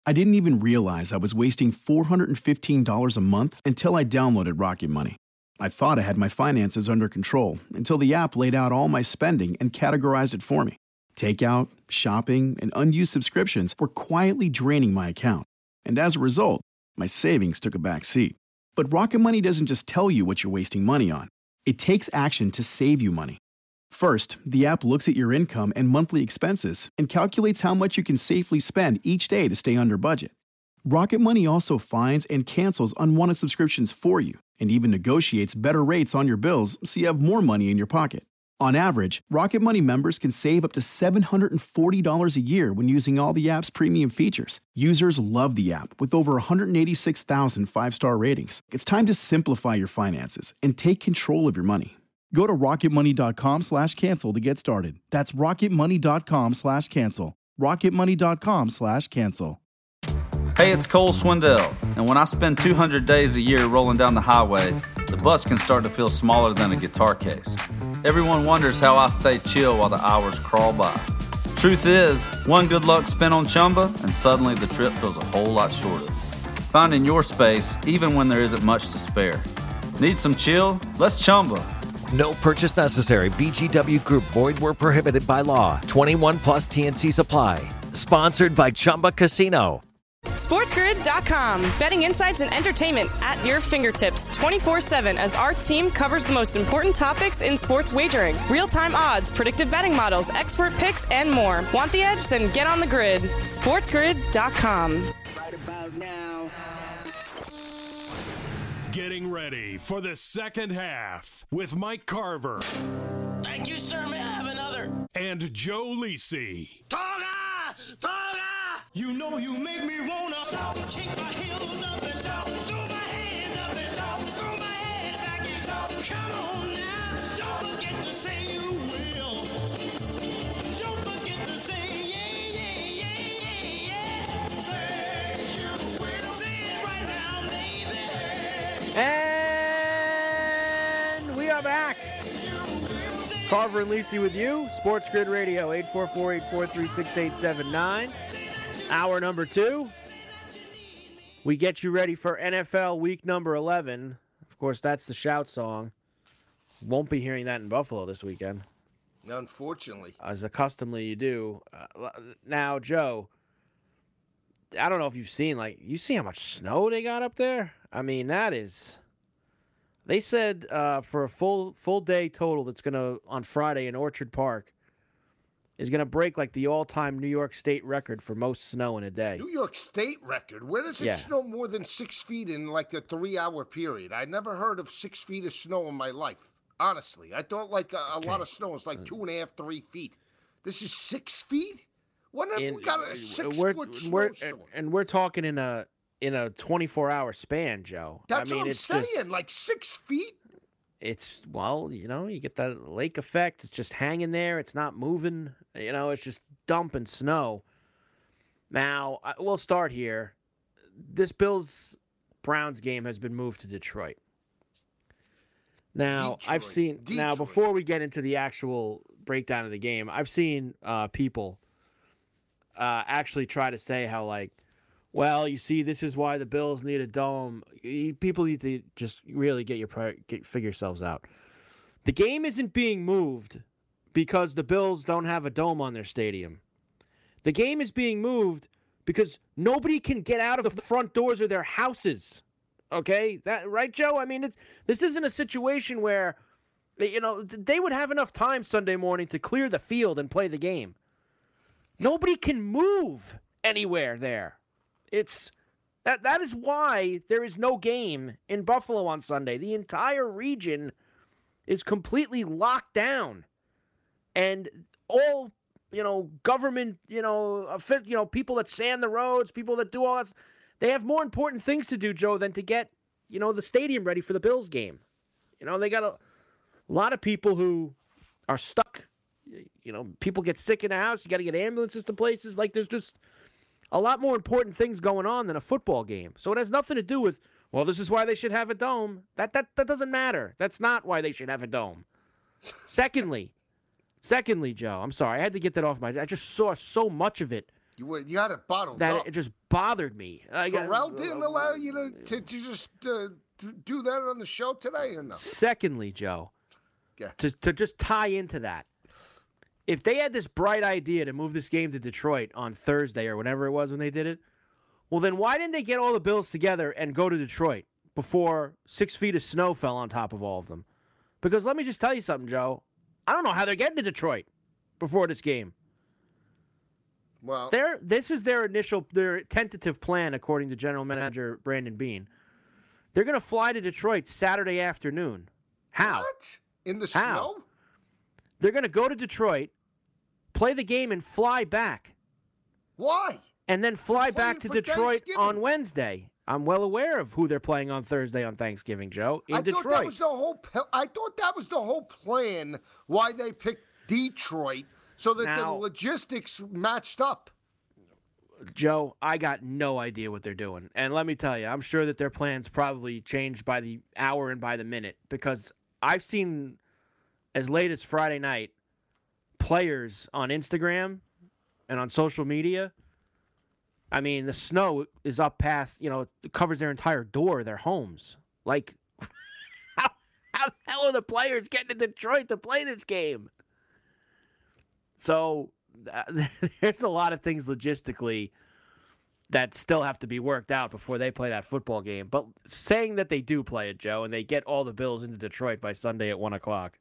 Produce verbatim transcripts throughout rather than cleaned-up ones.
I didn't even realize I was wasting four hundred fifteen dollars a month until I downloaded Rocket Money. I thought I had my finances under control until the app laid out all my spending and categorized it for me. Takeout, shopping, and unused subscriptions were quietly draining my account. And as a result, my savings took a back seat. But Rocket Money doesn't just tell you what you're wasting money on. It takes action to save you money. First, the app looks at your income and monthly expenses and calculates how much you can safely spend each day to stay under budget. Rocket Money also finds and cancels unwanted subscriptions for you and even negotiates better rates on your bills so you have more money in your pocket. On average, Rocket Money members can save up to seven hundred forty dollars a year when using all the app's premium features. Users love the app with over one hundred eighty-six thousand five-star ratings. It's time to simplify your finances and take control of your money. Go to rocketmoney.com slash cancel to get started. That's rocketmoney.com slash cancel. rocketmoney.com slash cancel. Hey, it's Cole Swindell, and when I spend two hundred days a year rolling down the highway, the bus can start to feel smaller than a guitar case. Everyone wonders how I stay chill while the hours crawl by. Truth is, one good luck spin on Chumba, and suddenly the trip feels a whole lot shorter. Finding your space, even when there isn't much to spare. Need some chill? Let's Chumba. No purchase necessary. V G W Group. Void where prohibited by law. twenty-one plus T N C supply. Sponsored by Chumba Casino. SportsGrid dot com. Betting insights and entertainment at your fingertips twenty-four seven as our team covers the most important topics in sports wagering. Real-time odds, predictive betting models, expert picks, and more. Want the edge? Then get on the grid. SportsGrid dot com. Right about now. Getting ready for the second half with Mike Carver. Thank you, sir. May I have another? And Joe Lisi. Tonga! Tonga! You know you make me wanna shout, kick my heels up and shout, throw my hands up and shout, throw my head back and shout. Come on now, don't forget to say you will. Don't forget to say yeah, yeah, yeah, yeah, yeah. Say you will. Say it right now, baby. And we are back. Carver and Lisi with you. Sports Grid Radio, eight four four, eight four three, six eight seven nine. Hour number two. We get you ready for N F L week number eleven. Of course, that's the shout song. Won't be hearing that in Buffalo this weekend. Unfortunately. As accustomedly you do. Uh, now, Joe, I don't know if you've seen, like, you see how much snow they got up there? I mean, that is... They said uh, for a full full day total that's going to, on Friday in Orchard Park, is going to break like the all-time New York State record for most snow in a day. New York State record? Where does it Yeah. snow more than six feet in like a three-hour period? I never heard of six feet of snow in my life, honestly. I thought like a, a Okay. lot of snow is like two and a half, three feet. This is six feet? When have In- we got a we're, six-foot we're, snowstorm? and we're talking in a in a twenty-four hour span, Joe. That's I mean, what I'm it's saying, just- like six feet? It's, well, you know, you get that lake effect. It's just hanging there. It's not moving. You know, it's just dumping snow. Now, I- we'll start here. This Bills-Browns game has been moved to Detroit. Now, I've Detroit. seen, now, Detroit. before we get into the actual breakdown of the game, I've seen uh, people uh, actually try to say how, like, well, you see, this is why the Bills need a dome. You- People need to just really get your pri- get, figure yourselves out. The game isn't being moved because the Bills don't have a dome on their stadium. The game is being moved because nobody can get out of the front doors of their houses. Okay, that right, Joe? I mean, it's, this isn't a situation where, you know, they would have enough time Sunday morning to clear the field and play the game. Nobody can move anywhere there. It's that that is why there is no game in Buffalo on Sunday. The entire region is completely locked down. And all, you know, government, you know, offi- you know, people that sand the roads, people that do all that, they have more important things to do, Joe, than to get, you know, the stadium ready for the Bills game. You know, they got a, a lot of people who are stuck. You know, people get sick in the house. You got to get ambulances to places. Like, there's just a lot more important things going on than a football game. So it has nothing to do with, well, this is why they should have a dome. That that that doesn't matter. That's not why they should have a dome. Secondly, secondly, Joe, I'm sorry. I had to get that off my, I just saw so much of it You were, you had it bottled that up. it just bothered me. I got- Pharrell didn't allow you to, to, to just uh, to do that on the show today or no? Secondly, Joe, Yeah. to, to just tie into that, if they had this bright idea to move this game to Detroit on Thursday or whenever it was when they did it, well, then why didn't they get all the Bills together and go to Detroit before six feet of snow fell on top of all of them? Because let me just tell you something, Joe. I don't know how they're getting to Detroit before this game. Well, They're, this is their initial, their tentative plan, according to General Manager Brandon Beane. They're going to fly to Detroit Saturday afternoon. How? what? In the How? snow? They're going to go to Detroit, play the game, and fly back. Why? And then fly They're back to playing for Detroit Thanksgiving. on Wednesday. I'm well aware of who they're playing on Thursday on Thanksgiving, Joe, in I Detroit. thought that was the whole. pe- I thought that was the whole plan. Why they picked Detroit so that Now- the logistics matched up. Joe, I got no idea what they're doing. And let me tell you, I'm sure that their plans probably changed by the hour and by the minute because I've seen as late as Friday night players on Instagram and on social media. I mean, the snow is up past, you know, it covers their entire door, their homes. Like, how, how the hell are the players getting to Detroit to play this game? So uh, there's a lot of things logistically that still have to be worked out before they play that football game. But saying that they do play it, Joe, and they get all the Bills into Detroit by Sunday at one o'clock,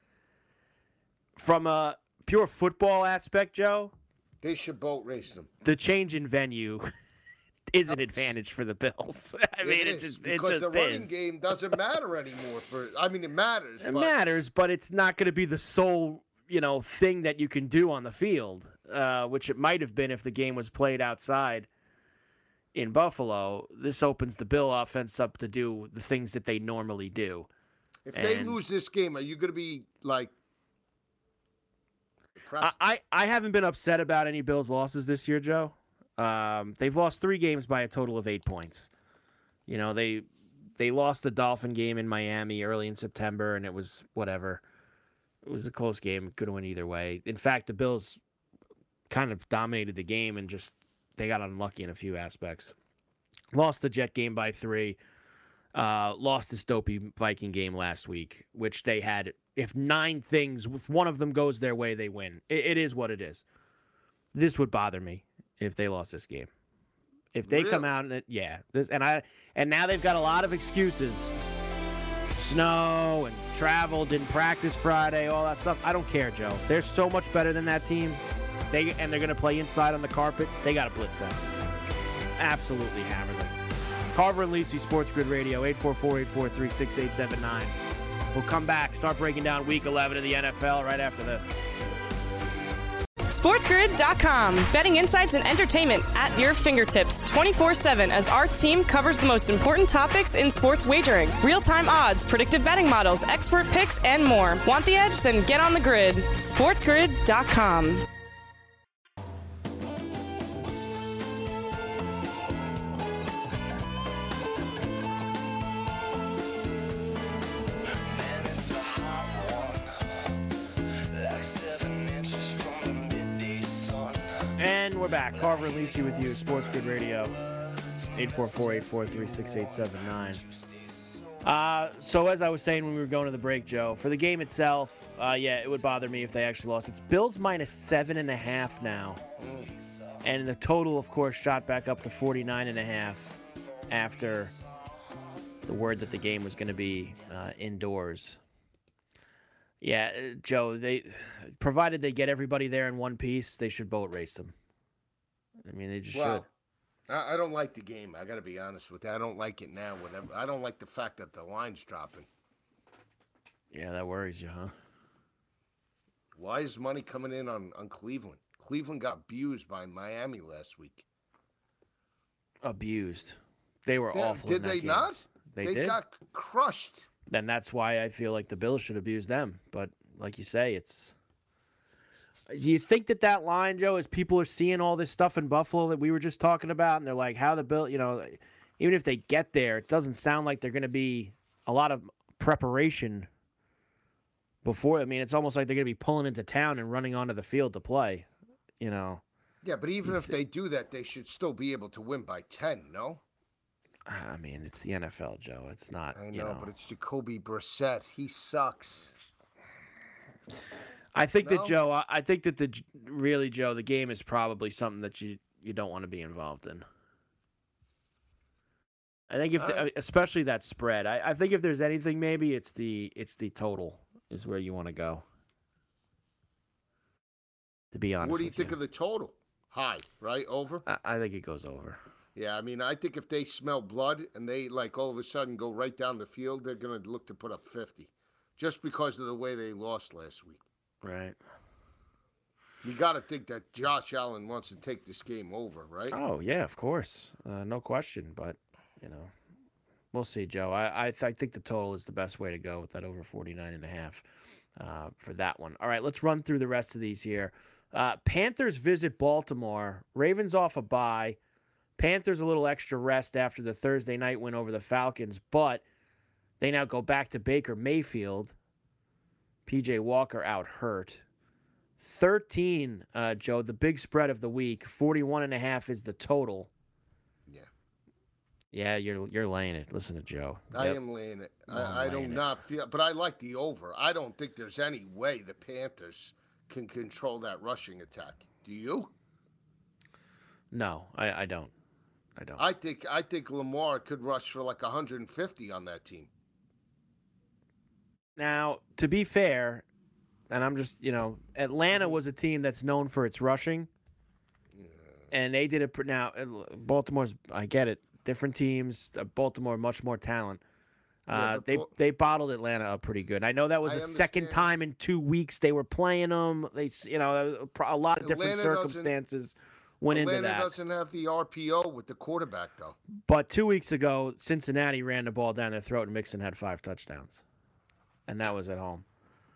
from a pure football aspect, Joe, They should boat race them. the change in venue is an advantage for the Bills. I mean, it, is, just it because just the running is. game doesn't matter anymore. For I mean, it matters. It but matters, but it's not going to be the sole, you know, thing that you can do on the field, uh, which it might have been if the game was played outside in Buffalo. This opens the Bill offense up to do the things that they normally do. If they and- lose this game, are you going to be like? I, impressed? I, I haven't been upset about any Bills losses this year, Joe. Um, they've lost three games by a total of eight points. You know, they they lost the Dolphin game in Miami early in September, and it was whatever. It was a close game. Could have went either way. In fact, the Bills kind of dominated the game and just they got unlucky in a few aspects. Lost the Jet game by three. Uh, lost the Dopey Viking game last week, which they had. If nine things, if one of them goes their way, they win. It, it is what it is. This would bother me if they lost this game. If they come Really? out and it, yeah, this, and I and now they've got a lot of excuses. Snow and travel, didn't practice Friday, all that stuff. I don't care, Joe. They're so much better than that team. They and they're gonna play inside on the carpet. They got to blitz them. Absolutely hammer them. Carver and Lisi, Sports Grid Radio, eight four four, eight four three, six eight seven nine. We'll come back, start breaking down Week eleven of the N F L right after this. SportsGrid dot com. Betting insights and entertainment at your fingertips twenty-four seven as our team covers the most important topics in sports wagering. Real-time odds, predictive betting models, expert picks, and more. Want the edge? Then get on the grid. SportsGrid dot com. And we're back. Carver and Lisi with you, Sports Grid Radio, eight four four, eight four three, six eight seven nine. Uh, so as I was saying when we were going to the break, Joe, for the game itself, uh, yeah, it would bother me if they actually lost. It's Bills minus seven and a half now. And the total, of course, shot back up to forty-nine and a half after the word that the game was going to be uh, indoors. Yeah, uh, Joe, they provided they get everybody there in one piece, they should boat race them. I mean, they just Well, I, I don't like the game. I got to be honest with you. I don't like it now. Whatever. I don't like the fact that the line's dropping. should. Yeah, that worries you, huh? Why is money coming in on, on Cleveland? Cleveland got abused by Miami last week. Abused. They were Yeah, awful. did in that they game. not? They, did. got crushed. Then that's why I feel like the Bills should abuse them. But like you say, it's. Do you think that that line, Joe, is people are seeing all this stuff in Buffalo that we were just talking about, and they're like, how the Bill, you know, even if they get there, it doesn't sound like they're going to be a lot of preparation before. I mean, it's almost like they're going to be pulling into town and running onto the field to play, you know. Yeah, but even if they do that, they should still be able to win by ten, no? I mean, it's the N F L, Joe. It's not, I know, you know. but it's Jacoby Brissett. He sucks. I think No? that, Joe, I, I think that the really, Joe, the game is probably something that you, you don't want to be involved in. I think if, the, Uh, especially that spread, I, I think if there's anything, maybe it's the it's the total is where you want to go. To be honest, What do you with think of the total? High, right? Over? I, I think it goes over. Yeah, I mean, I think if they smell blood and they, like, all of a sudden go right down the field, they're going to look to put up fifty. Just because of the way they lost last week. Right. You got to think that Josh Allen wants to take this game over, right? Oh yeah, of course, uh, no question. But you know, we'll see, Joe. I I, th- I think the total is the best way to go with that over forty-nine and a half uh, for that one. All right, let's run through the rest of these here. Uh, Panthers visit Baltimore. Ravens off a bye. Panthers a little extra rest after the Thursday night win over the Falcons, but they now go back to Baker Mayfield. P J Walker out hurt. thirteen, uh, Joe, the big spread of the week. forty-one and a half is the total. Yeah. Yeah, you're you're laying it. Listen to Joe. I Yep. am laying it. No, I'm I, I do laying it. not feel, but I like the over. I don't think there's any way the Panthers can control that rushing attack. Do you? No, I, I don't. I don't. I think I think Lamar could rush for like one hundred fifty on that team. Now, to be fair, and I'm just, you know, Atlanta was a team that's known for its rushing. And they did it. pr- Now, uh, Baltimore's, I get it. Different teams. uh, Baltimore, much more talent. Yeah, Uh, but they Bal- they bottled Atlanta up pretty good. I know that was I the second understand. time in two weeks they were playing them. They, s- you know, a pro- a lot of different Atlanta doesn't- circumstances went Atlanta into that. doesn't have the R P O with the quarterback, though. But two weeks ago, Cincinnati ran the ball down their throat, and Mixon had five touchdowns, and that was at home.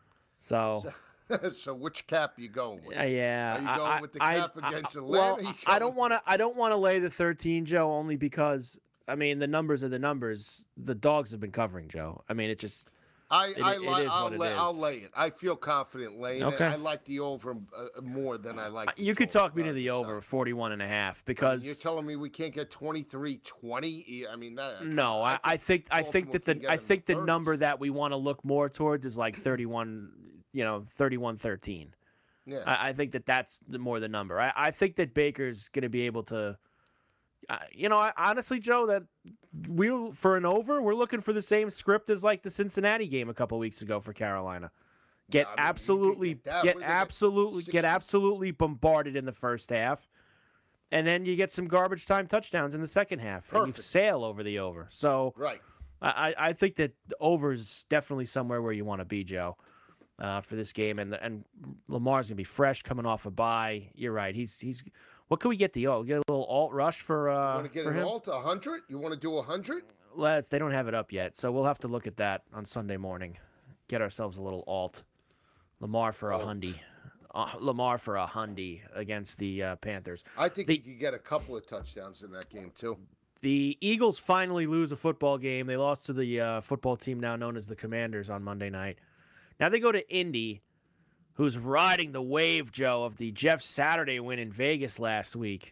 So, So which cap you going with? uh, yeah, Are you I- going I- with the I- cap I- against I- Atlanta? Well, Or you I going don't with- want to. I don't want to lay the thirteen, Joe, only because I mean the numbers are the numbers. The dogs have been covering, Joe. I mean, it just. I, It- I it like. is I'll, what it lay, I'll is. lay it. I feel confident laying Okay. it. I like the over uh, more than I like. the You could total talk me to on the the over side. forty-one and a half I mean, because you're telling me we can't get twenty-three twenty? I mean, that, no, I, I think I think Baltimore that can the get I in the think the thirties. number that we want to look more towards is like thirty-one, you know, thirty-one thirteen. Yeah. I, I think that that's the, more the number. I, I think that Baker's going to be able to, uh, you know, I, honestly, Joe, that we for an over, we're looking for the same script as like the Cincinnati game a couple weeks ago for Carolina. Get I mean, you could absolutely, get that. get What did they get? absolutely, get sixty? absolutely bombarded in the first half, and then you get some garbage time touchdowns in the second half, and you Perfect. sail over the over. So Right. I, I I think that the over is definitely somewhere where you want to be, Joe, uh, for this game. And and Lamar's gonna be fresh, coming off a bye. You're right. He's he's. What can we get the oh get a little alt rush for You uh want to get for an him? alt one hundred? You want to do one hundred? Let's. They don't have it up yet, so we'll have to look at that on Sunday morning. Get ourselves a little alt. Lamar for a Alt. hundy. Uh, Lamar for a hundy against the uh, Panthers. I think The- he could get a couple of touchdowns in that game, too. The Eagles finally lose a football game. They lost to the uh, football team now known as the Commanders on Monday night. Now they go to Indy, who's riding the wave, Joe, of the Jeff Saturday win in Vegas last week.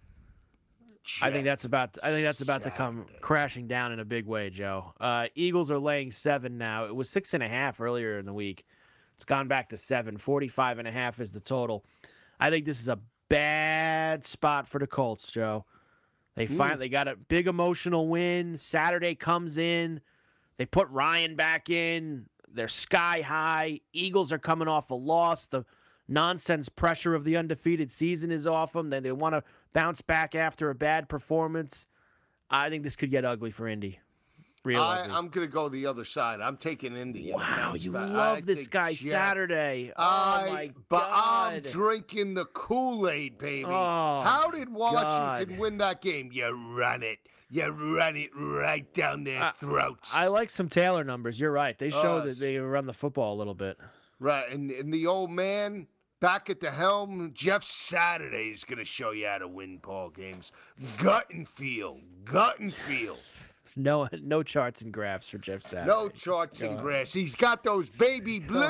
I think that's about. I think that's about to come crashing down in a big way, Joe. Uh, Eagles are laying seven now. It was six and a half earlier in the week. It's gone back to seven. Forty-five and a half is the total. I think this is a bad spot for the Colts, Joe. They finally got a big emotional win. Saturday comes in. They put Ryan back in. They're sky high. Eagles are coming off a loss. The nonsense pressure of the undefeated season is off them. Then they want to bounce back after a bad performance. I think this could get ugly for Indy. Real I, ugly. I'm going to go the other side. I'm taking Indy. in a Wow, bounce you back. love I this think guy Jeff- Saturday. Oh, I, my but God. I'm drinking the Kool-Aid, baby. Oh, How did Washington God. win that game? You run it. You run it right down their I- throats. I like some Taylor numbers. You're right. They show Uh, that they run the football a little bit. Right, and, and the old man back at the helm, Jeff Saturday is going to show you how to win ball games. Gut and feel. Gut and feel. No, no charts and graphs for Jeff Saturday. No charts and go. grass. He's got those baby blues.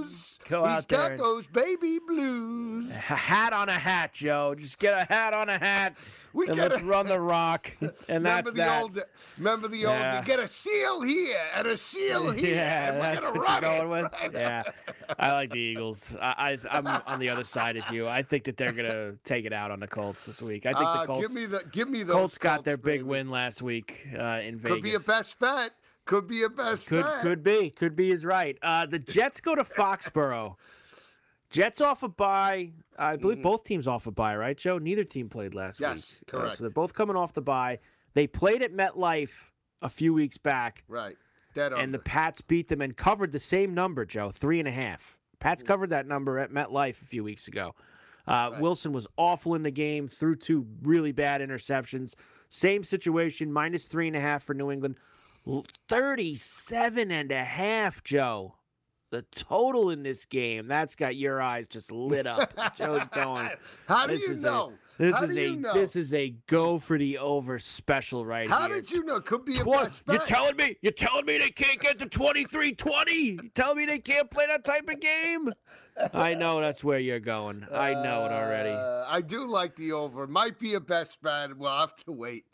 blues. Go He's out there got and- those baby blues. A hat on a hat, Joe. Just get a hat on a hat, We and gotta- let's run the rock. And remember that's the that. old. Remember the Yeah. old. Get a seal here and a seal here. Yeah, and we're that's gonna what run you're going it. with. Right? Yeah, I like the Eagles. I, I I'm on the other side as you. I think that they're gonna take it out on the Colts this week. I think Uh, the Colts. give me the. Give me those. Colts got their Colts, big baby. win last week uh, in Vegas. Could be a best bet. Could be a best Could bet. could be. Could be is right. Uh, the Jets go to Foxborough. Jets off a bye. I believe both teams off a bye, right, Joe? Neither team played last week. Yes, Uh, correct. so they're both coming off the bye. They played at MetLife a few weeks back, Right. Dead and the under. Pats beat them and covered the same number, Joe, three and a half. Pats covered that number at MetLife a few weeks ago. Uh, Right. Wilson was awful in the game, threw two really bad interceptions. Same situation, minus three and a half for New England. L- thirty-seven and a half, Joe. The total in this game, that's got your eyes just lit up. Joe's going. How do this you is know? A, this How is do a you know? this is a go for the over special right How here. did you know? Could be a What? best You're bet. telling me? You're telling me they can't get to twenty-three twenty? You telling me they can't play that type of game? I know that's where you're going. I know it already. Uh, I do like the over. Might be a best bet. We'll have to wait.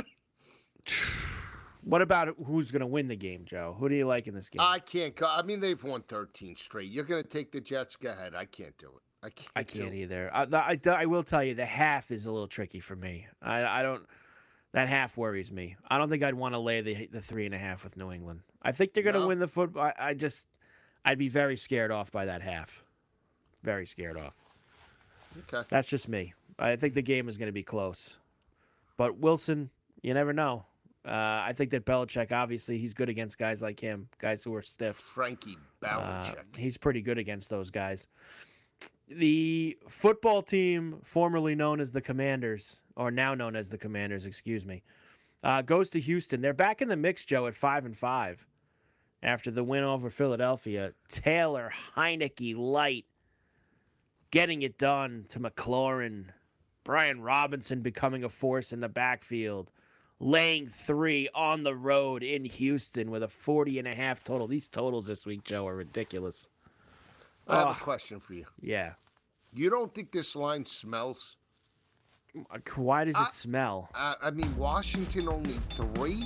What about who's going to win the game, Joe? Who do you like in this game? I can't. Go, I mean, they've won thirteen straight. You're going to take the Jets. Go ahead. I can't do it. I can't. I do can't it. either. I, I, I will tell you, the half is a little tricky for me. I, I don't. That half worries me. I don't think I'd want to lay the the three and a half with New England. I think they're going to No? win the football. I, I just, I'd be very scared off by that half. Very scared off. Okay. That's just me. I think the game is going to be close. But Wilson, you never know. Uh, I think that Belichick, obviously, he's good against guys like him, guys who are stiffs. Frankie Uh, Belichick. he's pretty good against those guys. The football team, formerly known as the Commanders, or now known as the Commanders, excuse me, uh, goes to Houston. They're back in the mix, Joe, at five and five after the win over Philadelphia. Taylor, Heineke, Light, getting it done to McLaurin. Brian Robinson becoming a force in the backfield. Laying three on the road in Houston with a forty and a half total. These totals this week, Joe, are ridiculous. I have Ugh. a question for you. Yeah. You don't think this line smells? Why does it I- smell? Uh, I mean, Washington only three.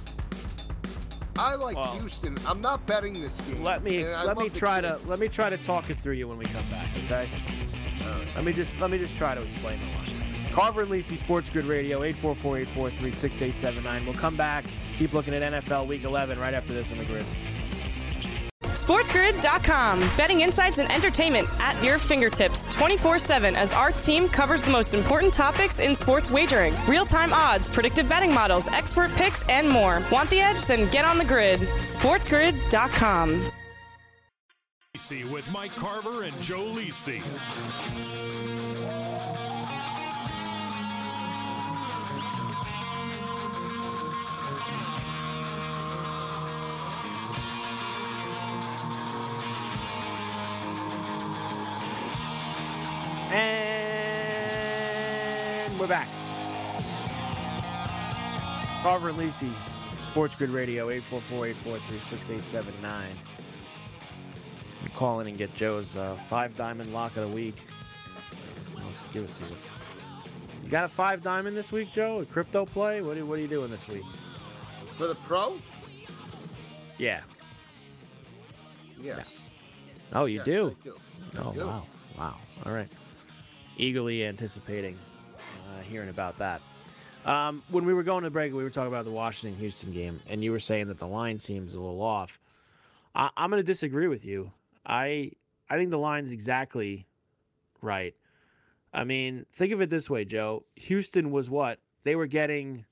I like Well, Houston. I'm not betting this game. Let me and I let me love the try kid. to let me try to talk it through you when we come back, okay? Let me just let me just try to explain the line. Carver and Lisi, Sports Grid Radio, eight four four, eight four three, six eight seven nine. We'll come back, keep looking at N F L Week eleven right after this on the grid. SportsGrid dot com. Betting insights and entertainment at your fingertips twenty-four seven as our team covers the most important topics in sports wagering. Real-time odds, predictive betting models, expert picks, and more. Want the edge? Then get on the grid. SportsGrid dot com. Lisi with Mike Carver and Joe Lisi. And we're back. Carver and Lisi, Sports Grid Radio, eight four four, eight four three, six eight seven nine. Call in and get Joe's uh, five diamond lock of the week. Let's give it to you. You got a five diamond this week, Joe? A crypto play? What are, what are you doing this week? For the pro? Yeah. Yes. Oh, you Yes, do? I do. Oh, I do. wow. Wow. All right. Eagerly anticipating uh, hearing about that. Um, when we were going to break, we were talking about the Washington-Houston game, and you were saying that the line seems a little off. I- I'm going to disagree with you. I I think the line's exactly right. I mean, think of it this way, Joe. Houston was what? They were getting,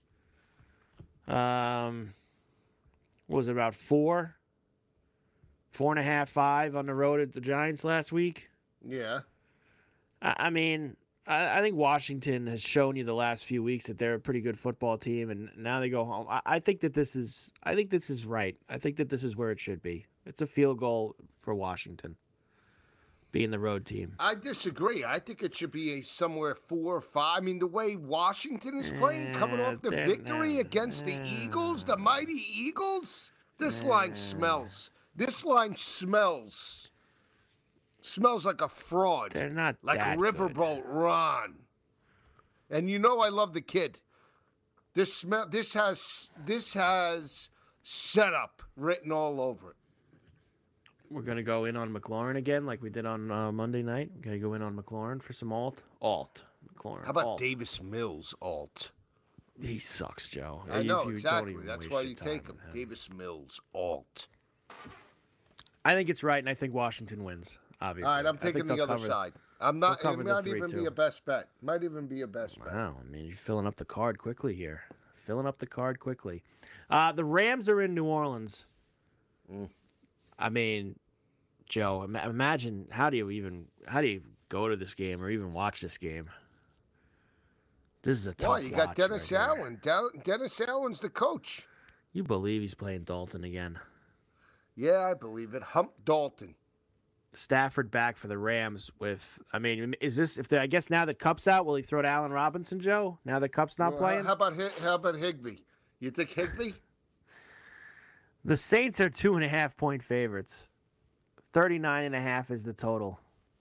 um, what was it, about four? Four and a half, five on the road at the Giants last week? Yeah. I I mean, I, I think Washington has shown you the last few weeks that they're a pretty good football team, and now they go home. I, I think that this is, I think this is right. I think that this is where it should be. It's a field goal for Washington, being the road team. I disagree. I think it should be a somewhere four or five. I mean, the way Washington is playing, coming Eh, off the they're victory not- against the Eagles, the mighty Eagles, this line smells. This line smells Smells like a fraud. They're not like that Riverboat Ron. And you know I love the kid. This smell. This has this has setup written all over it. We're gonna go in on McLaurin again, like we did on uh, Monday night. We're gonna go in on McLaurin for some alt. Alt. McLaurin. How about alt. Davis Mills alt? He sucks, Joe. I If know you don't exactly. even That's waste why your you time take him. on Davis Mills alt. I think it's right, and I think Washington wins. Obviously. All right, I'm I think taking the they'll other cover- side. I'm not. they'll It cover the might three, even too. be a best bet. Might even be a best bet. Wow, I mean, you're filling up the card quickly here. Filling up the card quickly. Uh, the Rams are in New Orleans. Mm. I mean, Joe, ima- imagine how do you even how do you go to this game or even watch this game? This is a tough Why? You got watch Dennis right here. Allen. Del- Dennis Allen's the coach. You believe he's playing Dalton again? Yeah, I believe it. Hump Dalton. Stafford back for the Rams with. I mean, is this if they, I guess now that Cup's out, will he throw to Allen Robinson, Joe? Now that Cup's not Well, playing. How about Hi- how about Higbee? You think Higbee? The Saints are two and a half point favorites. Thirty-nine and a half is the total.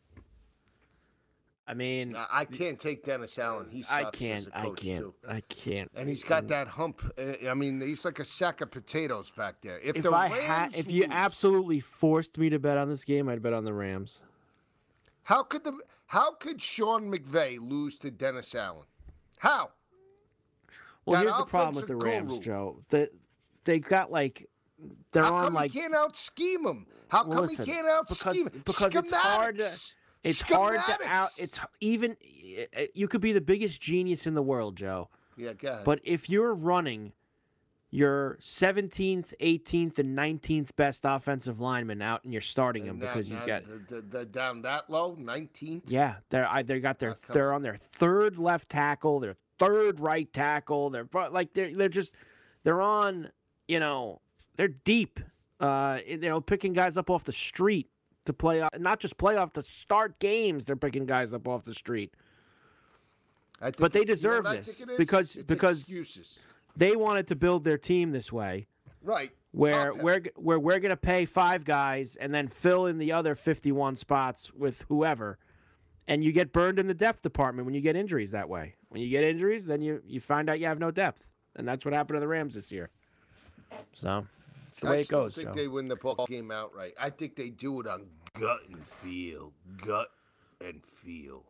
I mean, I I can't take Dennis Allen. He sucks I as can't. a I coach can't. too. I can't. And he's got that hump. uh, I mean, he's like a sack of potatoes back there. If, If the I Rams had, if you lose- absolutely forced me to bet on this game, I'd bet on the Rams. how could the how could Sean McVay lose to Dennis Allen? How? Well, That here's the problem with the offensive Rams, guru. Joe. They they got like they're How on come like he can't out scheme him? How well, come listen, he can't out because scheme him? because it's hard to Schematics. it's hard to out Schematics. it's even you could be the biggest genius in the world, Joe. Yeah, go ahead. But if you're running your seventeenth, eighteenth, and nineteenth best offensive lineman out and you're starting them And that- because you that- got the, the, the, down that low, nineteenth. yeah, they're I, they got their Oh, come they're on their third left tackle, their third right tackle. They're fu- like they're they're just they're on you know they're deep. Uh, you know, picking guys up off the street to play, off, not just play off to start games. They're picking guys up off the street. I think But they it's- you know deserve what I this think it is? because- It's because- excuses. They wanted to build their team this way, Right. where Top we're heavy. where we're gonna pay five guys and then fill in the other fifty-one spots with whoever, and you get burned in the depth department when you get injuries that way. When you get injuries, then you you find out you have no depth, and that's what happened to the Rams this year. So it's the I way it still goes. think Joe. they win the ball game outright. I think they do it on gut and feel. Gut and feel.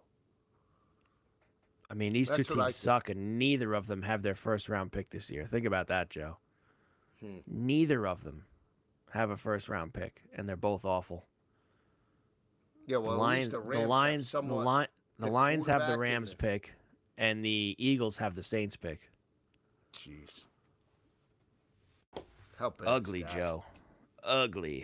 I mean, these two That's what I teams think. suck, and neither of them have their first round pick this year. Think about that, Joe. Hmm. Neither of them have a first round pick, and they're both awful. Yeah, well, the at Lions, least the the Rams have Lions, the, somewhat Li- the the Lions have the quarterback and Rams the- pick, and the Eagles have the Saints pick. Jeez. How bad is Ugly, that? Joe. Ugly.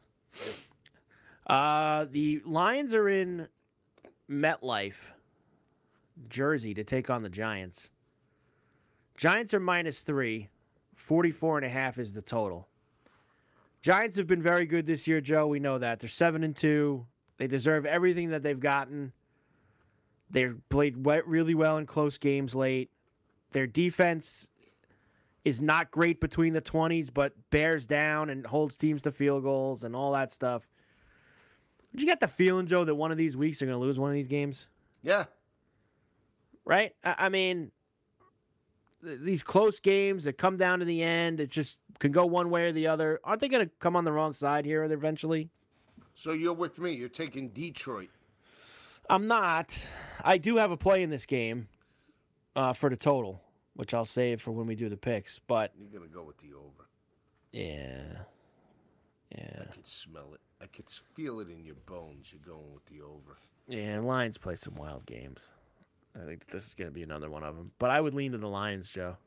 Uh, the Lions are in MetLife, Jersey, to take on the Giants. Giants are minus three. forty-four and a half is the total. Giants have been very good this year, Joe. We know that. They're seven and two. They deserve everything that they've gotten. They've played we- really well in close games late. Their defense is not great between the twenties, but bears down and holds teams to field goals and all that stuff. Did you get the feeling, Joe, that one of these weeks they're going to lose one of these games? Yeah. Right? I, I mean, th- these close games that come down to the end, it just can go one way or the other. Aren't they going to come on the wrong side here eventually? So you're with me. You're taking Detroit. I'm not. I do have a play in this game uh, for the total, which I'll save for when we do the picks. But You're going to go with the over. yeah, yeah, I could smell it. I could feel it in your bones. You're going with the over. yeah. Lions play some wild games. I think this is going to be another one of them. But I would lean to the Lions, Joe.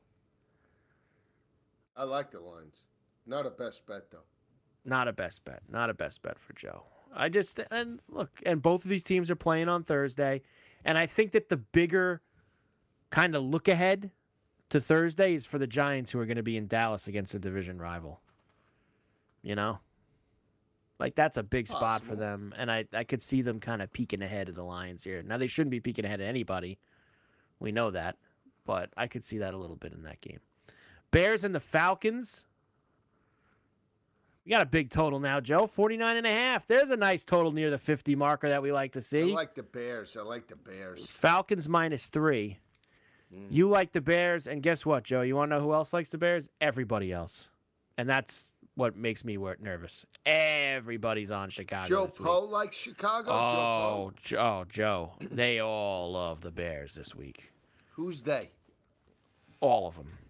I like the lines. Not a best bet, though. Not a best bet. Not a best bet for Joe. I just and look, and both of these teams are playing on Thursday, and I think that the bigger kind of look ahead to Thursday is for the Giants, who are going to be in Dallas against a division rival. You know, like that's a big spot for Possible. them, and I I could see them kind of peeking ahead of the Lions here. Now they shouldn't be peeking ahead of anybody, we know that, but I could see that a little bit in that game. Bears and the Falcons. We got a big total now, Joe. forty-nine and a half. There's a nice total near the fifty marker that we like to see. I like the Bears. I like the Bears. Falcons minus three. Mm. You like the Bears, and guess what, Joe? You want to know who else likes the Bears? Everybody else. And that's what makes me nervous. Everybody's on Chicago. Joe this Poe week. likes Chicago? Oh, Joe, oh, Joe. They all love the Bears this week. Who's they? All of them.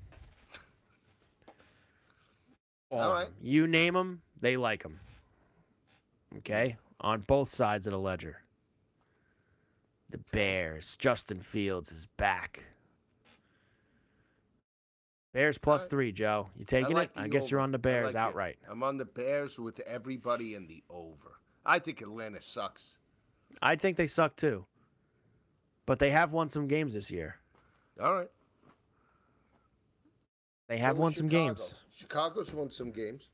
All, all of right. them. You name them, they like them. Okay? On both sides of the ledger. The Bears. Justin Fields is back. Bears plus three, Joe. You taking I like it? I the guess over. you're on the Bears like outright. It. I'm on the Bears with everybody in the over. I think Atlanta sucks. I think they suck too. But they have won some games this year. All right. They have so won some Chicago. games. Chicago's won some games.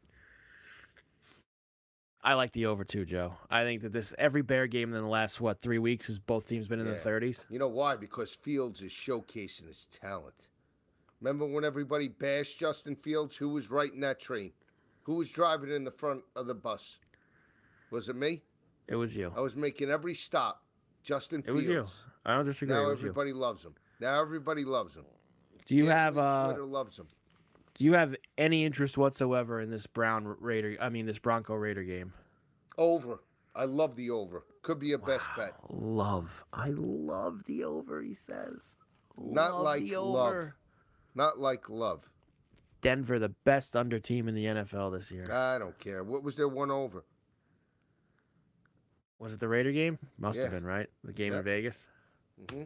I like the over too, Joe. I think that this every Bear game in the last, what, three weeks has both teams been in yeah. the thirties. You know why? Because Fields is showcasing his talent. Remember when everybody bashed Justin Fields? Who was riding that train? Who was driving in the front of the bus? Was it me? It was you. I was making every stop. Justin It Fields. was you. I don't disagree. Now it was everybody you. loves him. Now everybody loves him. Do you Can't have believe uh? Twitter loves him. Do you have any interest whatsoever in this Brown Raider? I mean, this Bronco Raider game? Over. I love the over. Could be a best bet. Love. I love the over. He says. Not love like the love. over. Not like love. Denver, the best under team in the N F L this year. I don't care. What was their one over? Was it the Raider game? Must Yeah. have been, right? The game Yeah. in Vegas. Mm-hmm.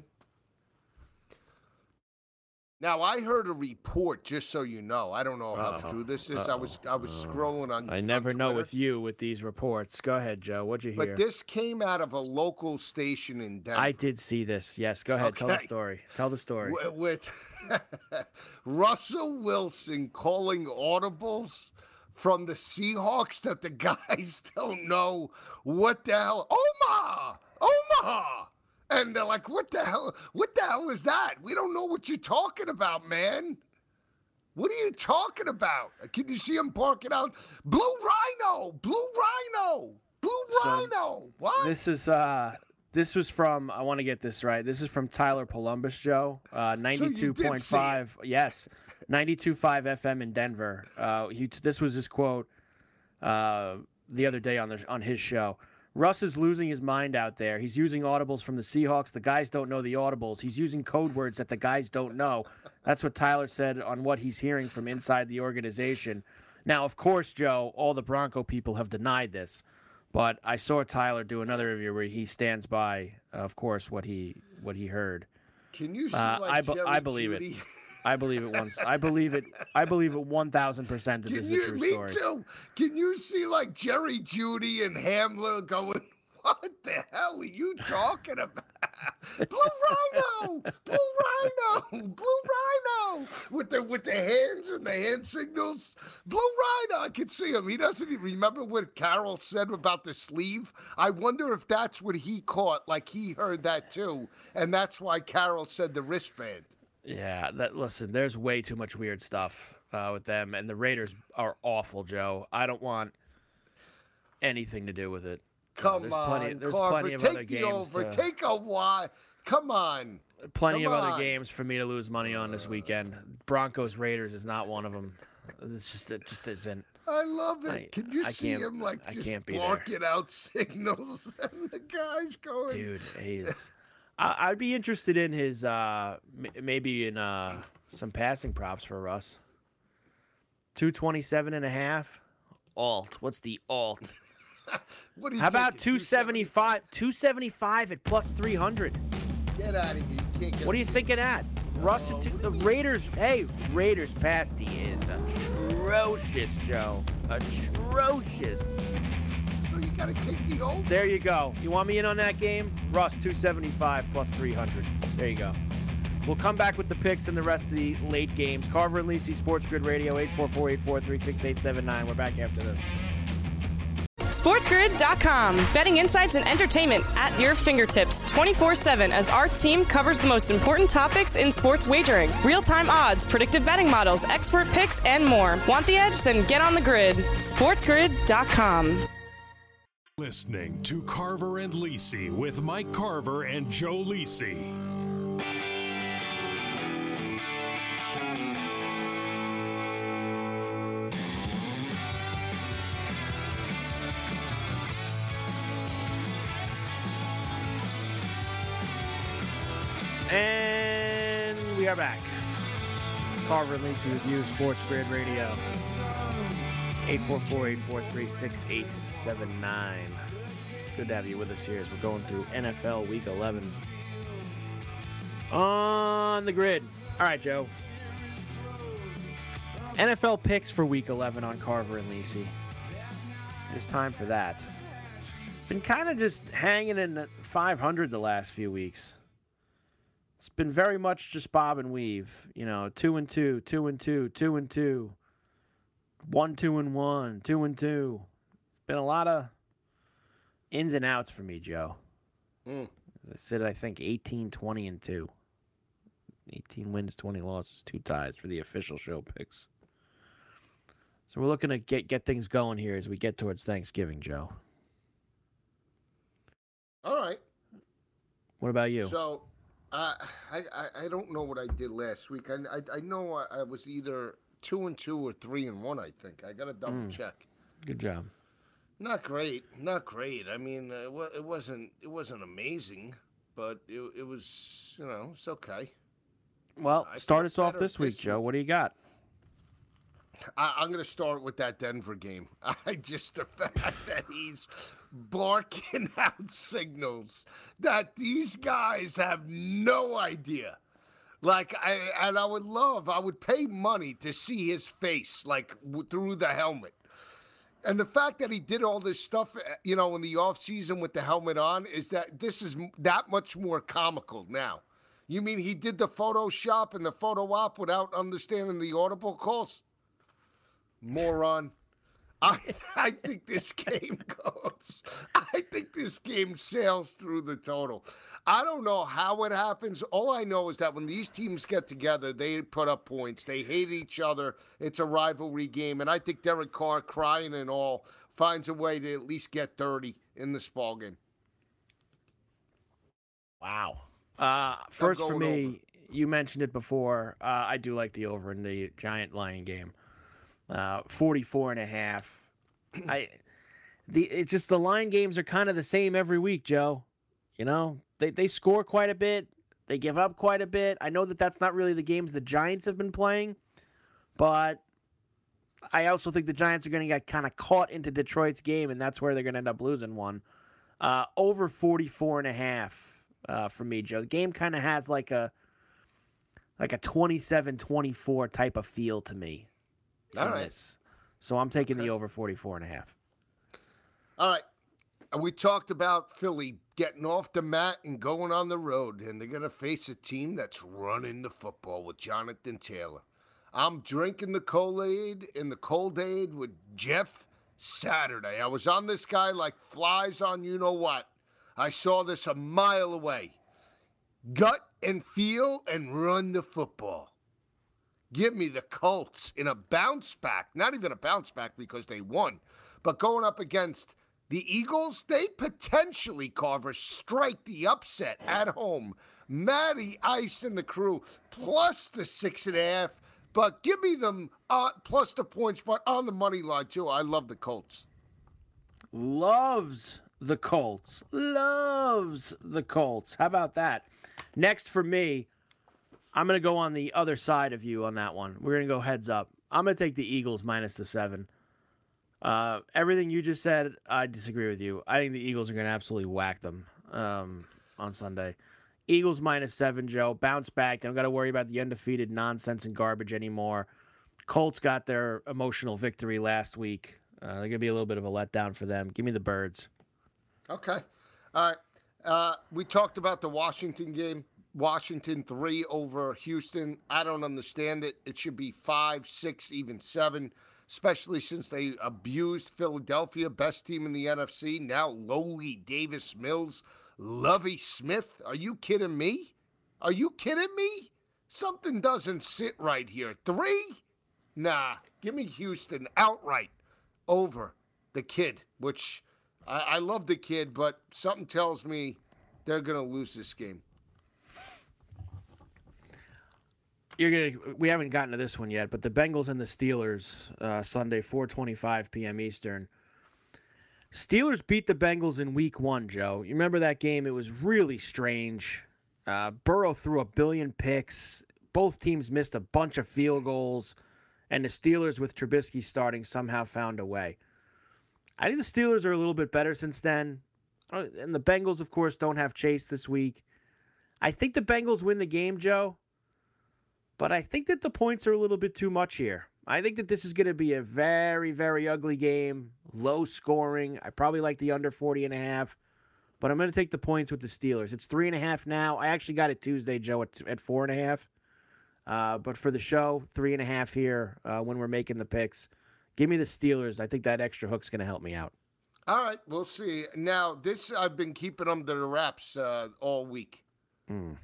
Now I heard a report, just so you know. I don't know how Uh-oh. true this is. Uh-oh. I was I was scrolling on. I never on know Twitter, with you with these reports. Go ahead, Joe. What'd you hear? But this came out of a local station in Denver. I did see this. Yes, go ahead. Tell the Okay. story. Tell the story. With, with Russell Wilson calling audibles from the Seahawks that the guys don't know what the hell. Omaha! Omaha! And they're like, what the hell? What the hell is that? We don't know what you're talking about, man. What are you talking about? Can you see him parking out? Blue Rhino! Blue Rhino! Blue So, Rhino! What? This is uh this was from I want to get this right. This is from Tyler Columbus, Joe. Uh ninety-two point five. Yes. ninety-two point five F M in Denver. Uh he this was his quote uh the other day on the on his show. Russ is losing his mind out there. He's using audibles from the Seahawks. The guys don't know the audibles. He's using code words that the guys don't know. That's what Tyler said on what he's hearing from inside the organization. Now, of course, Joe, all the Bronco people have denied this, but I saw Tyler do another interview where he stands by, uh, of course, what he what he heard. Can you see Uh, like I, be- Jerry I believe Jeudy? it. I believe it once. I believe it. I believe it one thousand percent that Can this is you, a true me story. too. Can you see like Jerry Jeudy and Hamler going, what the hell are you talking about? Blue Rhino! Blue Rhino! Blue Rhino! With the with the hands and the hand signals. Blue Rhino! I can see him. He doesn't even remember what Carroll said about the sleeve. I wonder if that's what he caught, like he heard that too. And that's why Carroll said the wristband. Yeah, that listen, there's way too much weird stuff uh, with them, and the Raiders are awful, Joe. I don't want anything to do with it. Come there's on, plenty, there's Carver, plenty of take other the games. over. To, Take a while. Come on. plenty come of other on. games for me to lose money on this weekend. Broncos Raiders is not one of them. It's just it just isn't. I love it. I- Can you I see can't- him like I just can't be there. barking out signals and the guy's going? Dude, he's. I, I'd be interested in his uh m- maybe in uh some passing props for Russ. two twenty-seven and a half. Alt. What's the alt? What are you How about taking, two seventy-five? two seventy-five at plus three hundred. Get out of here. You can't get What do you think of that? Russ, Oh, t- what the do you- Raiders. Hey, Raiders pass D is atrocious, Joe. Atrocious. So you got to take the over. There you go. You want me in on that game? Russ, two seventy-five plus three hundred. There you go. We'll come back with the picks and the rest of the late games. Carver and Lisi, Sports Grid Radio, eight four four, eight four three, six eight seven nine. We're back after this. SportsGrid dot com. Betting insights and entertainment at your fingertips twenty-four seven as our team covers the most important topics in sports wagering. Real-time odds, predictive betting models, expert picks, and more. Want the edge? Then get on the grid. SportsGrid dot com. Listening to Carver and Lisi with Mike Carver and Joe Lisi. And we are back. Carver and Lisi with you, Sports Grid Radio. eight four four, eight four three, six eight seven nine. Good to have you with us here as we're going through N F L Week eleven. On the grid. All right, Joe. N F L picks for Week eleven on Carver and Lisi. It's time for that. Been kind of just hanging in at five hundred the last few weeks. It's been very much just bob and weave. You know, two and two, two and two, two and two, one, two and one, two and two. It's been a lot of ins and outs for me, Joe. Mm. As I said, I think eighteen, twenty, and two. eighteen wins, twenty losses, two ties for the official show picks. So we're looking to get, get things going here as we get towards Thanksgiving, Joe. All right. What about you? So, uh, I, I I don't know what I did last week. I I, I know I, I was either two and two or three and one. I think I got to double Mm. check. Good job. Not great, not great. I mean, uh, well, it wasn't it wasn't amazing, but it it was you know it's okay. Well, I start feel us off better this week, this Joe. What do you got? I, I'm going to start with that Denver game. I just the fact that he's barking out signals that these guys have no idea. Like, I and I would love, I would pay money to see his face, like, w- through the helmet. And the fact that he did all this stuff, uh, you know, in the offseason with the helmet on, is that this is m- that much more comical now. You mean he did the Photoshop and the photo op without understanding the audible calls? Moron. I I think this game goes. I think this game sails through the total. I don't know how it happens. All I know is that when these teams get together, they put up points. They hate each other. It's a rivalry game. And I think Derek Carr, crying and all, finds a way to at least get thirty in this ball game. Wow. Uh, first for going me, over. you mentioned it before. Uh, I do like the over in the Giant Lion game. Uh, forty-four and a half. I, the it's just the line games are kind of the same every week, Joe. You know, they they score quite a bit. They give up quite a bit. I know that that's not really the games the Giants have been playing, but I also think the Giants are going to get kind of caught into Detroit's game, and that's where they're going to end up losing one. Uh, over forty-four and a half uh, for me, Joe. The game kind of has like a like a twenty-seven twenty-four type of feel to me. All in right. this. So I'm taking Okay. the over forty-four and a half. All right. And we talked about Philly getting off the mat and going on the road, and they're going to face a team that's running the football with Jonathan Taylor. I'm drinking the Kool-Aid in the cold aid with Jeff Saturday. I was on this guy like flies on you know what. I saw this a mile away. Gut and feel and run the football. Give me the Colts in a bounce back. Not even a bounce back because they won. But going up against the Eagles, they potentially, Carver, strike the upset at home. Matty Ice and the crew, plus the six and a half. But give me them uh, plus the points, but on the money line, too. I love the Colts. Loves the Colts. Loves the Colts. How about that? Next for me, I'm going to go on the other side of you on that one. We're going to go heads up. I'm going to take the Eagles minus the seven. Uh, everything you just said, I disagree with you. I think the Eagles are going to absolutely whack them um, on Sunday. Eagles minus seven, Joe. Bounce back. They don't got to worry about the undefeated nonsense and garbage anymore. Colts got their emotional victory last week. Uh, they're going to be a little bit of a letdown for them. Give me the Birds. Okay. All right. Uh, we talked about the Washington game. Washington three over Houston. I don't understand it. It should be five, six, even seven. especially since they abused Philadelphia, best team in the N F C. Now lowly Davis Mills, Lovie Smith. Are you kidding me? Are you kidding me? Something doesn't sit right here. Three? Nah, give me Houston outright over the Kid, which I, I love the Kid, but something tells me they're going to lose this game. You're gonna. We haven't gotten to this one yet, but the Bengals and the Steelers, uh, Sunday, four twenty-five p.m. Eastern. Steelers beat the Bengals in Week One, Joe. You remember that game? It was really strange. Uh, Burrow threw a billion picks. Both teams missed a bunch of field goals, and the Steelers, with Trubisky starting, somehow found a way. I think the Steelers are a little bit better since then, and the Bengals, of course, don't have Chase this week. I think the Bengals win the game, Joe. But I think that the points are a little bit too much here. I think that this is going to be a very, very ugly game, low scoring. I probably like the under forty and a half, but I'm going to take the points with the Steelers. It's three and a half now. I actually got it Tuesday, Joe, at, at four and a half. Uh, but for the show, three and a half here uh, when we're making the picks. Give me the Steelers. I think that extra hook's going to help me out. All right, we'll see. Now, this I've been keeping under the wraps uh, all week. Mm.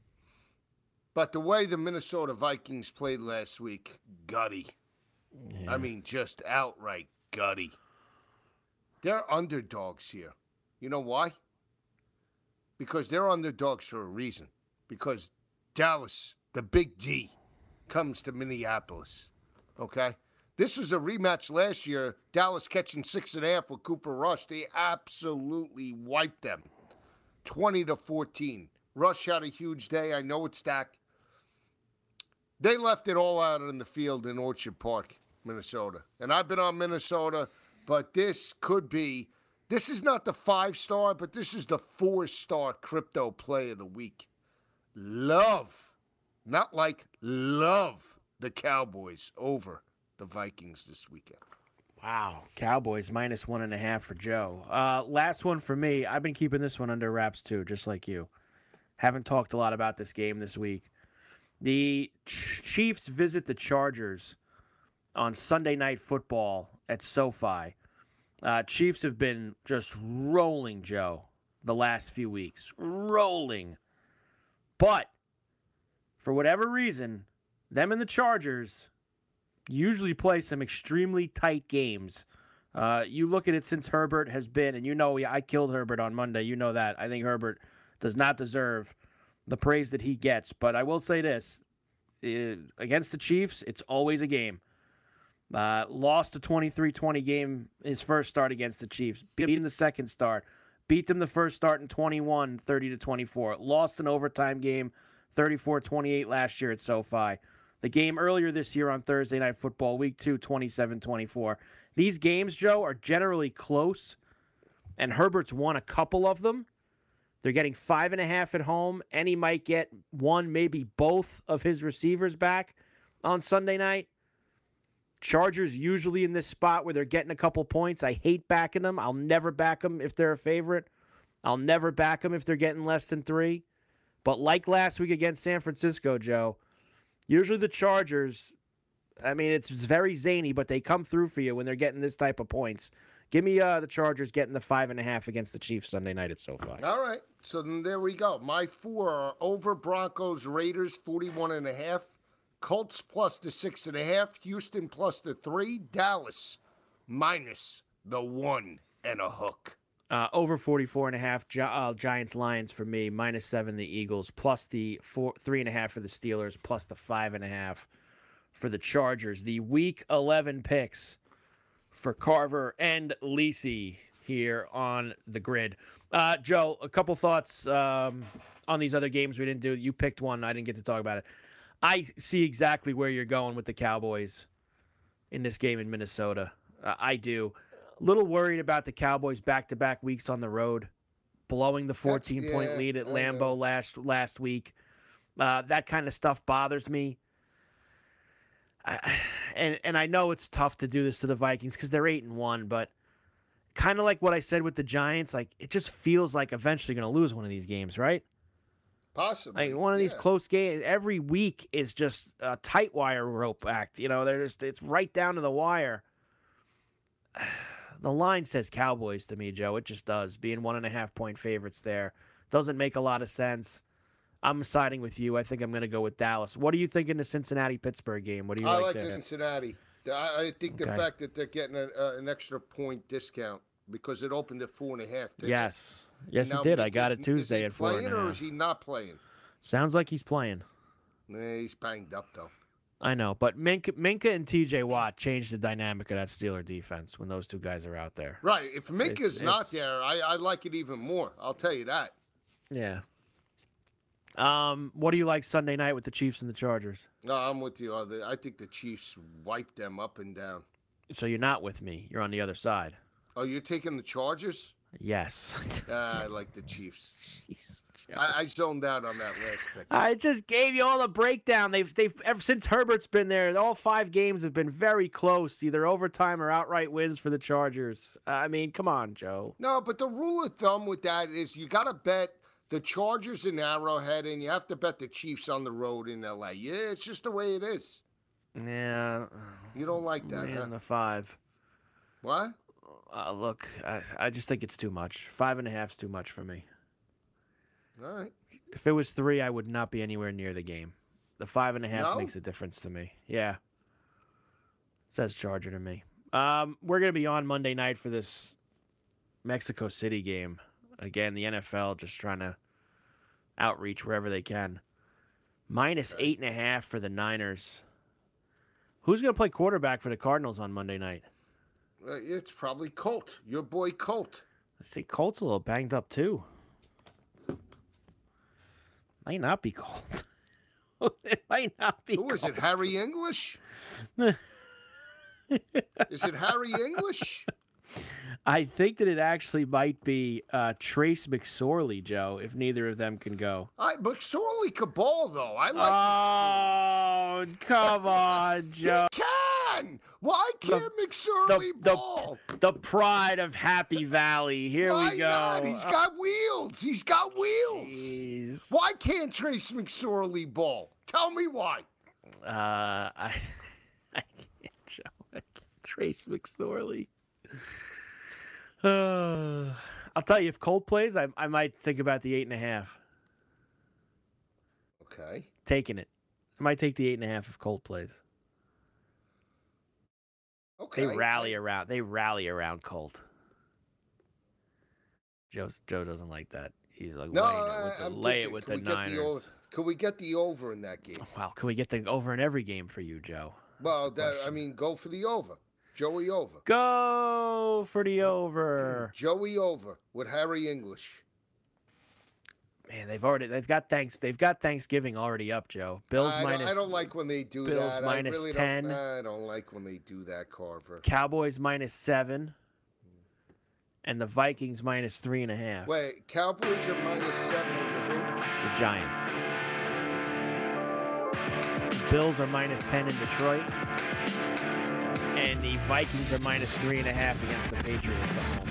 But the way the Minnesota Vikings played last week, gutty. Yeah. I mean, just outright gutty. They're underdogs here. You know why? Because they're underdogs for a reason. Because Dallas, the Big D, comes to Minneapolis. Okay? This was a rematch last year. Dallas catching six and a half with Cooper Rush. They absolutely wiped them. twenty to fourteen. Rush had a huge day. I know it's Dak. They left it all out in the field in Orchard Park, Minnesota. And I've been on Minnesota, but this could be, this is not the five-star, but this is the four-star crypto play of the week. Love, not like love, the Cowboys over the Vikings this weekend. Wow. Cowboys minus one and a half for Joe. Uh, last one for me. I've been keeping this one under wraps too, just like you. Haven't talked a lot about this game this week. The Chiefs visit the Chargers on Sunday Night Football at SoFi. Uh, Chiefs have been just rolling, Joe, the last few weeks. Rolling. But, for whatever reason, them and the Chargers usually play some extremely tight games. Uh, you look at it since Herbert has been, and you know I killed Herbert on Monday. You know that. I think Herbert does not deserve the praise that he gets. But I will say this. Uh, against the Chiefs, it's always a game. Uh, lost a twenty-three twenty game his first start against the Chiefs. Beat him the second start. Beat them the first start in twenty-one, thirty to twenty-four. Lost an overtime game, thirty-four twenty-eight last year at SoFi. The game earlier this year on Thursday Night Football, week two, twenty-seven twenty-four. These games, Joe, are generally close, and Herbert's won a couple of them. They're getting five and a half at home, and he might get one, maybe both of his receivers back on Sunday night. Chargers usually in this spot where they're getting a couple points. I hate backing them. I'll never back them if they're a favorite. I'll never back them if they're getting less than three. But like last week against San Francisco, Joe, usually the Chargers, I mean, it's very zany, but they come through for you when they're getting this type of points. Give me uh, the Chargers getting the five and a half against the Chiefs Sunday night at SoFi. All right. So then there we go. My four are over Broncos, Raiders, forty-one and a half. Colts plus the six and a half. Houston plus the three. Dallas minus the one and a hook. Uh, over forty-four and a half. Gi- uh, Giants, Lions for me. Minus seven, the Eagles. Plus the four, three and a half for the Steelers. Plus the five and a half for the Chargers. The week eleven picks for Carver and Lisi here on the grid. Uh, Joe, a couple thoughts um, on these other games we didn't do. You picked one. I didn't get to talk about it. I see exactly where you're going with the Cowboys in this game in Minnesota. Uh, I do. A little worried about the Cowboys back-to-back weeks on the road, blowing the fourteen-point yeah, lead at Lambeau last last week. Uh, that kind of stuff bothers me. I, and and I know it's tough to do this to the Vikings because they're eight and one, but kind of like what I said with the Giants, like it just feels like eventually going to lose one of these games, right? Possibly. Like one of these yeah. close games, every week is just a tight wire rope act. You know, they're just it's right down to the wire. The line says Cowboys to me, Joe. It just does. Being one and a half point favorites there doesn't make a lot of sense. I'm siding with you. I think I'm going to go with Dallas. What do you think in the Cincinnati-Pittsburgh game? What do you I like like there? Cincinnati. I, I think the Okay. fact that they're getting a, uh, an extra point discount because it opened at four and a half. didn't it? Yes. Yes, Now, it did. I Nick, got is- it Tuesday is he at four and playing a or half. is he not playing? Sounds like he's playing. Nah, he's banged up, though. I know, but Minka, Minka and T J Watt changed the dynamic of that Steeler defense when those two guys are out there. Right. If Minka's It's- not it's- there, I, I like it even more. I'll tell you that. Yeah. Um, what do you like Sunday night with the Chiefs and the Chargers? No, I'm with you. Uh, the- I think the Chiefs wiped them up and down. So you're not with me. You're on the other side. Oh, you're taking the Chargers? Yes. Ah, I like the Chiefs. Jeez. I, I zoned out on that last pick. I just gave you all the breakdown. They've they've ever since Herbert's been there, all five games have been very close, either overtime or outright wins for the Chargers. I mean, come on, Joe. No, but the rule of thumb with that is you got to bet the Chargers in Arrowhead, and you have to bet the Chiefs on the road in L A. Yeah, it's just the way it is. Yeah. You don't like that, Man, huh? the five. What? Uh, look, I, I just think it's too much. Five and a half's too much for me. All right. If it was three, I would not be anywhere near the game. The five and a half No? makes a difference to me. Yeah. Says Charger to me. Um, we're going to be on Monday night for this Mexico City game. Again, the N F L just trying to outreach wherever they can. Minus Okay. eight and a half for the Niners. Who's going to play quarterback for the Cardinals on Monday night? Uh, it's probably Colt. Your boy Colt. Let's see. Colt's a little banged up, too. Might not be Colt. It might not be Who is it? Colt. Harry English? Is it Harry English? I think that it actually might be uh, Trace McSorley, Joe, if neither of them can go. I McSorley Cabal though. I like. Oh, come on, Joe. He can. Why can't McSorley The, ball? the, the pride of Happy Valley. Here My we go. God, he's got wheels. He's got wheels. Jeez. Why can't Trace McSorley ball? Tell me why. Uh, I, I can't, Joe. I can't. Trace McSorley. Uh, I'll tell you, if Colt plays, I, I might think about the eight and a half. Okay. Taking it. I might take the eight and a half if Colt plays. Okay. They rally around. They rally around Colt. Joe Joe doesn't like that. He's like, No, lay it I, with the, I'm lay thinking, it with can the we get the over, Niners. Can we get the over in that game? Wow, can we get the over in every game for you, Joe? Well, the that, I question. mean, go for the over. Joey over. Go for the over. Joey over with Harry English. Man, they've already they've got thanks they've got Thanksgiving already up, Joe. Bills I, minus don't, I don't like when they do Bills that. minus I really ten. Don't, I don't like when they do that, Carver. Cowboys minus seven, and the Vikings minus three and a half. Wait, Cowboys are minus seven over The Giants. Bills are minus ten in Detroit. And the Vikings are minus three and a half against the Patriots at home.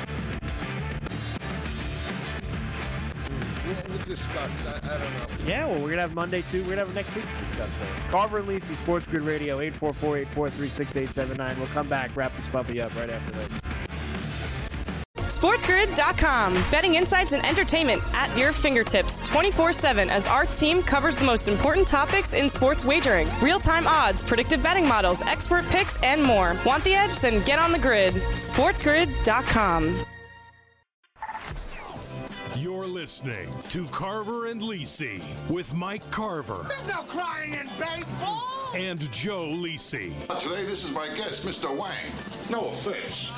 who? We'll, we'll discuss. I, I don't know. Yeah, well, we're going to have Monday, too. We're going to have next week to discuss those. Carver and Lisi, Sports Grid Radio, eight four four, eight four three, six eight seven nine. We'll come back, wrap this puppy up right after this. SportsGrid dot com. Betting insights and entertainment at your fingertips twenty-four seven as our team covers the most important topics in sports wagering. Real-time odds, predictive betting models, expert picks, and more. Want the edge? Then get on the grid. SportsGrid dot com. You're listening to Carver and Lisi with Mike Carver There's no crying in baseball. and Joe Lisi. Today, this is my guest, Mister Wang. No offense.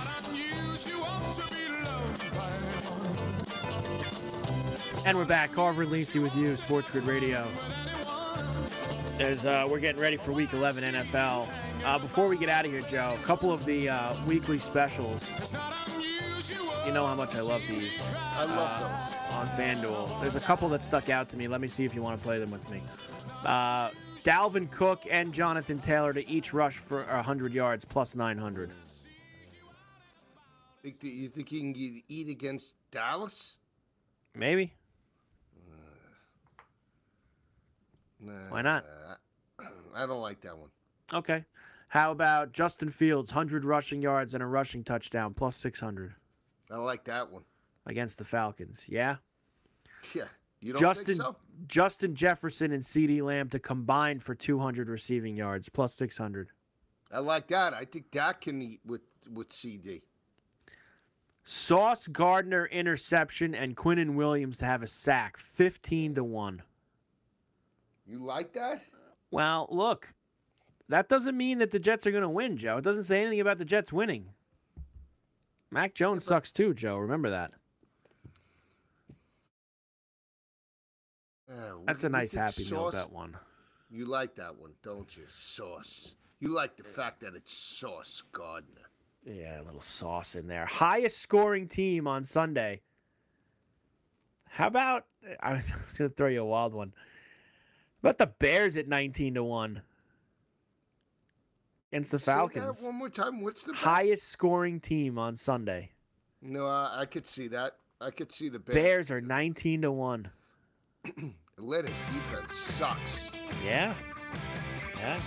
And we're back. Carver and Lisi with you, Sports Grid Radio. There's, uh, we're getting ready for Week eleven N F L. Uh, before we get out of here, Joe, a couple of the uh, weekly specials. You know how much I love these. I love uh, on FanDuel. There's a couple that stuck out to me. Let me see if you want to play them with me. Uh, Dalvin Cook and Jonathan Taylor to each rush for one hundred yards plus nine hundred. Think that you think you can get, eat against Dallas? Maybe. Nah, Why not? I don't like that one. Okay. How about Justin Fields, one hundred rushing yards and a rushing touchdown, plus six hundred I like that one. against the Falcons? Yeah? Yeah. You don't Justin, think so? Justin Jefferson and CeeDee Lamb to combine for two hundred receiving yards, plus six hundred. I like that. I think that can eat with, with C D. Sauce Gardner interception and Quinnen Williams to have a sack, fifteen to one. You like that? Well, look, that doesn't mean that the Jets are going to win, Joe. It doesn't say anything about the Jets winning. Mac Jones Yeah, but- sucks too, Joe. Remember that. Uh, That's we- a we nice think happy meal Sauce- bet one. You like that one, don't you? Sauce. You like the fact that it's Sauce Gardner. Yeah, a little sauce in there. Highest scoring team on Sunday. How about, I was going to throw you a wild one. How about the Bears at nineteen to one against the Say Falcons? that one more time. What's the bet? Highest scoring team on Sunday. No, I, I could see that. I could see the Bears. Bears are nineteen to one. Atlanta's defense sucks. Yeah. Yeah.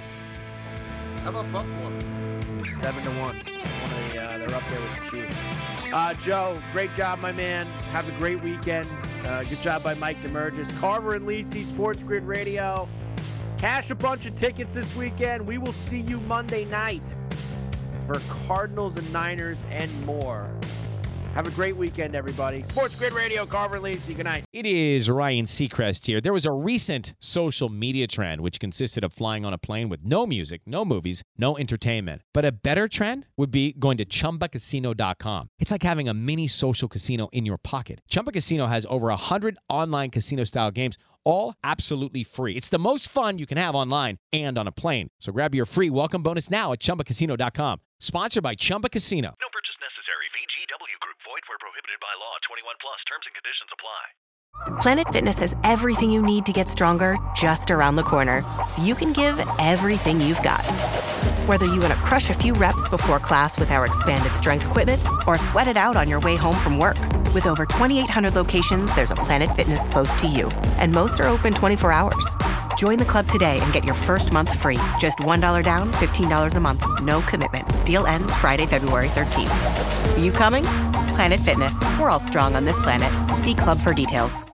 How about Buffalo? Seven to one. One of the, uh, they're up there with the Chiefs. Uh, Joe, great job, my man. Have a great weekend. Uh, good job by Mike DeMurgis. Carver and Lisi, Sports Grid Radio. Cash a bunch of tickets this weekend. We will see you Monday night for Cardinals and Niners and more. Have a great weekend, everybody. Sports Grid Radio, Carver and Lisi. Good night. It is Ryan Seacrest here. There was a recent social media trend which consisted of flying on a plane with no music, no movies, no entertainment. But a better trend would be going to Chumba Casino dot com. It's like having a mini social casino in your pocket. Chumba Casino has over one hundred online casino-style games, all absolutely free. It's the most fun you can have online and on a plane. So grab your free welcome bonus now at Chumba Casino dot com. Sponsored by Chumba Casino. No purchase necessary. V G W Group. Void where prohibited by law. twenty-one plus. Terms and conditions apply. Planet Fitness has everything you need to get stronger just around the corner, so you can give everything you've got. Whether you want to crush a few reps before class with our expanded strength equipment or sweat it out on your way home from work. With over twenty-eight hundred locations, there's a Planet Fitness close to you. And most are open twenty-four hours. Join the club today and get your first month free. Just one dollar down, fifteen dollars a month. No commitment. Deal ends Friday, February thirteenth. Are you coming? Planet Fitness. We're all strong on this planet. See club for details.